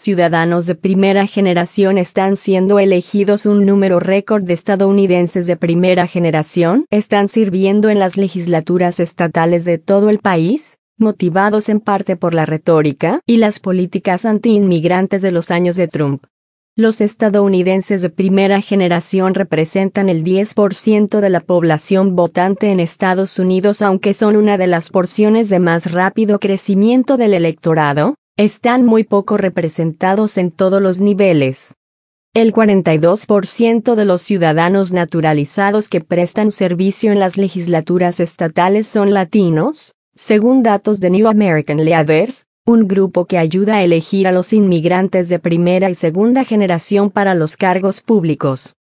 ciudadanos de primera generación están siendo elegidos. Un número récord de estadounidenses de primera generación están sirviendo en las legislaturas estatales de todo el país, motivados en parte por la retórica y las políticas anti-inmigrantes de los años de Trump. Los estadounidenses de primera generación representan el 10% de la población votante en Estados Unidos, aunque son una de las porciones de más rápido crecimiento del electorado, están muy poco representados en todos los niveles. El 42% de los ciudadanos naturalizados que prestan servicio en las legislaturas estatales son latinos, según datos de New American Leaders, un grupo que ayuda a elegir a los inmigrantes de primera y segunda generación para los cargos públicos.